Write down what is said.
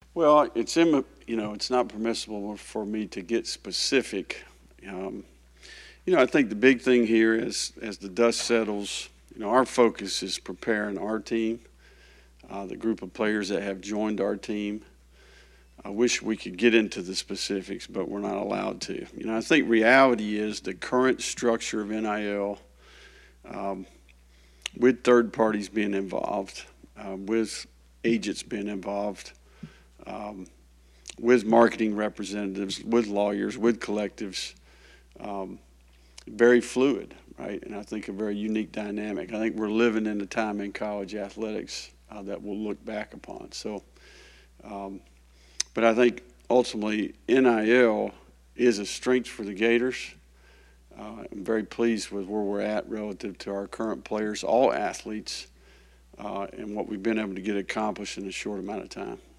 Well, it's not permissible for me to get specific. Um, I think the big thing here is as the dust settles, our focus is preparing our team, the group of players that have joined our team. I wish we could get into the specifics, but we're not allowed to. I think reality is the current structure of NIL, um, with third parties being involved, with agents being involved, um, with marketing representatives, with lawyers, with collectives, um, very fluid, right? And I think a very unique dynamic. I think we're living in a time in college athletics that we'll look back upon. So, um, but I think ultimately NIL is a strength for the Gators. I'm very pleased with where we're at relative to our current players, all athletes, and what we've been able to get accomplished in a short amount of time.